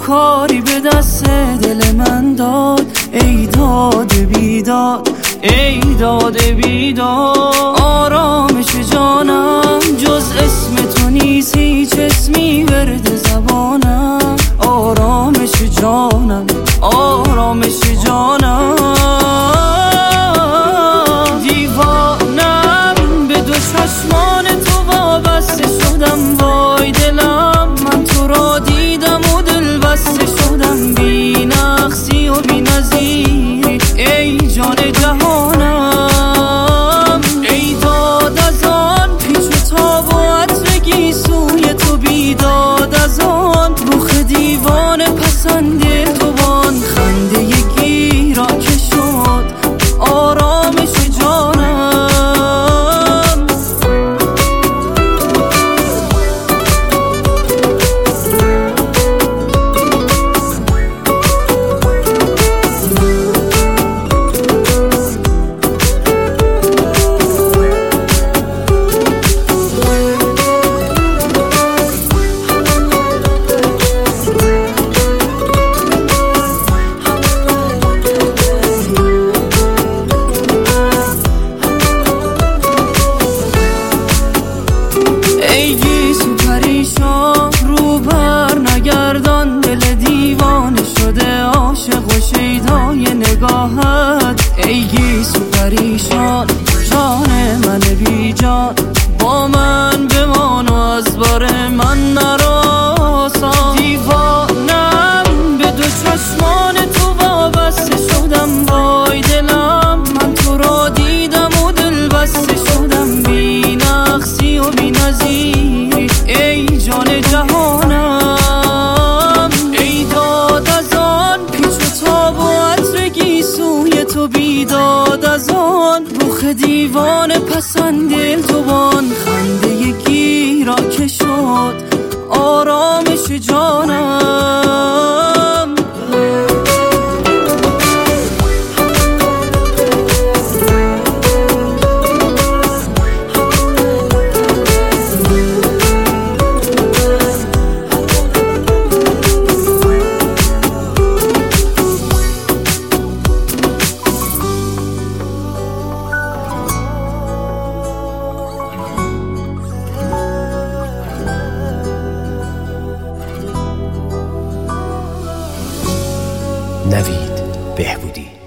کاری به دست دل من داد. ای داد بیداد، ای داد بیداد. آرامش جانم جز اسم تو نیست، هیچ اسمی ورد زبانم. آرامش جانم، آرامش جانم. دیوانم به دو چشمان تو وابسته شدم. وای دلم من تو را دیدم و دل بسته شدم. بی نقصی و بی نظیری ای جان جهانم. ای داد از آن پیچ و تاب و عطر گیسوی تو، بیداد از آن رخ دیوان پسند تو، بان خنده گیرا که شد آرامش جانم. ای گیسو پریشان رو بر نگردان، دل دیوانه شده عاشق و شیدای نگاهت. ای گیسو پریشان جان من بی جان، با من بمان و از بار من نراسان. دیوانم به دو چشمان تو وابسته شدم. وای دلم من تو را دیدم و دل بسته شدم. بی نقصی و بی نظیری ای جان جهانم. ای داد از آن پیچ و تاب و عطر گیسوی تو، بیداد از آن رخ دیوان پسند تو، بان خنده گیرا که شد آرامش جانم. نوید بهبودی.